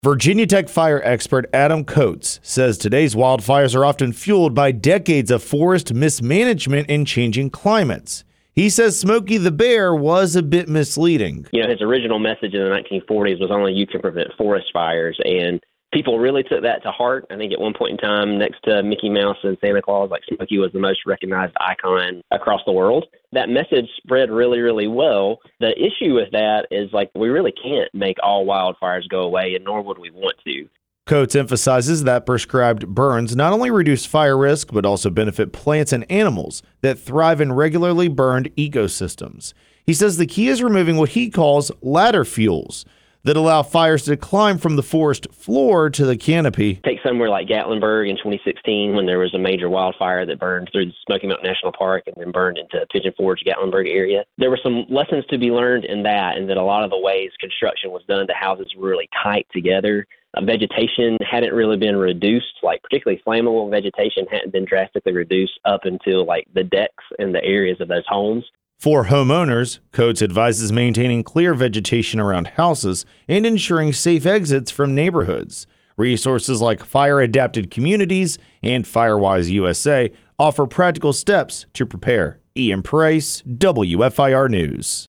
Virginia Tech fire expert Adam Coates says today's wildfires are often fueled by decades of forest mismanagement and changing climates. He says Smokey the Bear was a bit misleading. His original message in the 1940s was only you can prevent forest fires, and people really took that to heart. I think at one point in time, next to Mickey Mouse and Santa Claus, Smokey was the most recognized icon across the world. That message spread really, really well. The issue with that is we really can't make all wildfires go away, and nor would we want to. Coates emphasizes that prescribed burns not only reduce fire risk, but also benefit plants and animals that thrive in regularly burned ecosystems. He says the key is removing what he calls ladder fuels that allow fires to climb from the forest floor to the canopy. Take somewhere like Gatlinburg in 2016 when there was a major wildfire that burned through the Smoky Mountain National Park and then burned into Pigeon Forge, Gatlinburg area. There were some lessons to be learned in that, and that a lot of the ways construction was done to houses were really tight together. Vegetation hadn't really been reduced, particularly flammable vegetation hadn't been drastically reduced up until the decks and the areas of those homes. For homeowners, Coates advises maintaining clear vegetation around houses and ensuring safe exits from neighborhoods. Resources like Fire Adapted Communities and Firewise USA offer practical steps to prepare. Ian Price, WFIR News.